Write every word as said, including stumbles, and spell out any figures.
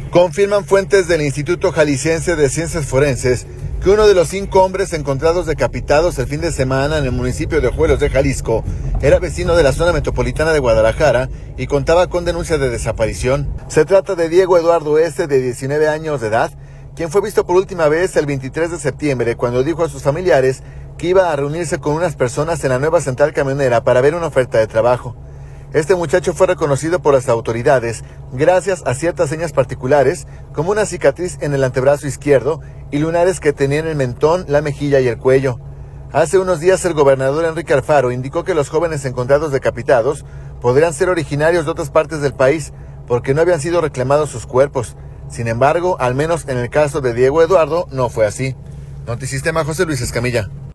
Confirman fuentes del Instituto Jalisciense de Ciencias Forenses que uno de los cinco hombres encontrados decapitados el fin de semana en el municipio de Ojuelos de Jalisco era vecino de la zona metropolitana de Guadalajara y contaba con denuncia de desaparición. Se trata de Diego Eduardo S., de diecinueve años de edad, quien fue visto por última vez el veintitrés de septiembre cuando dijo a sus familiares que iba a reunirse con unas personas en la nueva central camionera para ver una oferta de trabajo. Este muchacho fue reconocido por las autoridades gracias a ciertas señas particulares, como una cicatriz en el antebrazo izquierdo y lunares que tenía en el mentón, la mejilla y el cuello. Hace unos días el gobernador Enrique Alfaro indicó que los jóvenes encontrados decapitados podrían ser originarios de otras partes del país porque no habían sido reclamados sus cuerpos. Sin embargo, al menos en el caso de Diego Eduardo, no fue así. Notisistema, José Luis Escamilla.